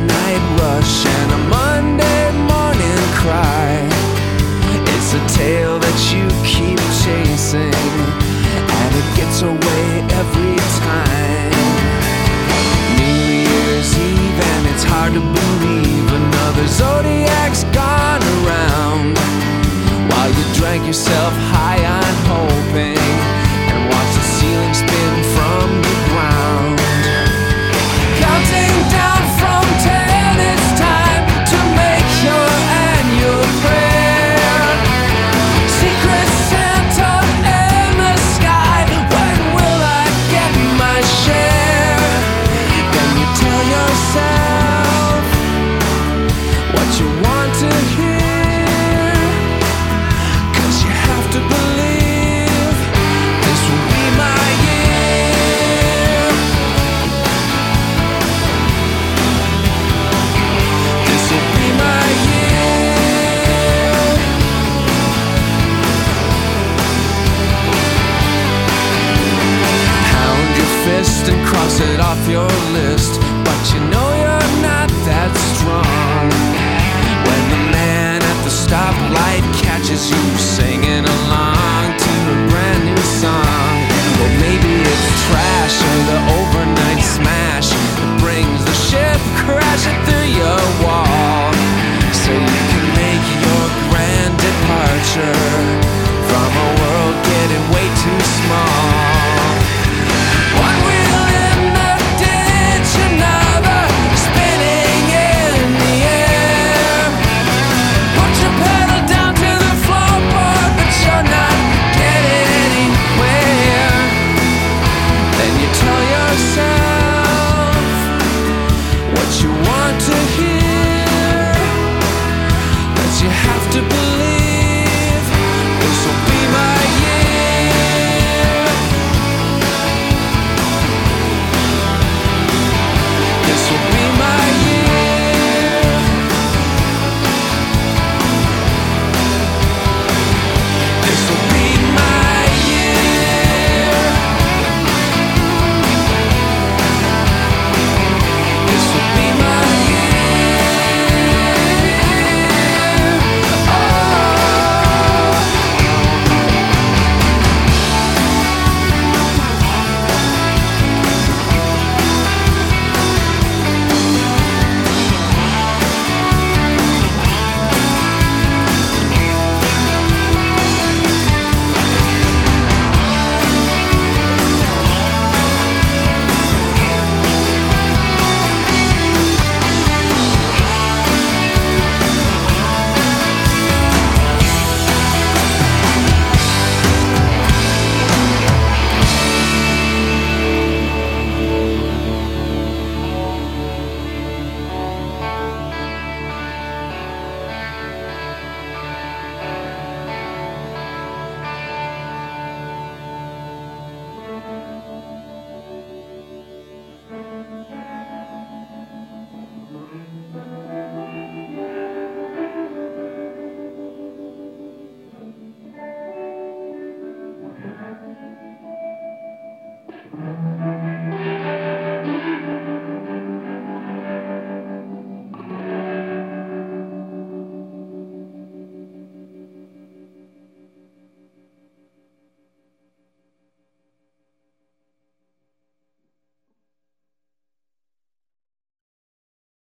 night rush and a Monday morning cry. It's a tale that you keep chasing, and it gets away every time. New Year's Eve and it's hard to believe another Zodiac's gone around, while you drank yourself high on hoping and watch the ceiling spin from the ground. Counting down from 10, it's time to make your annual prayer. Secret Santa in the sky, when will I get my share? Then you tell yourself what you want to hear, 'cause you have to believe this will be my year. This will be my year. Pound your fist and cross it off your list, but you know you're not that strong when the man at the stoplight catches you saying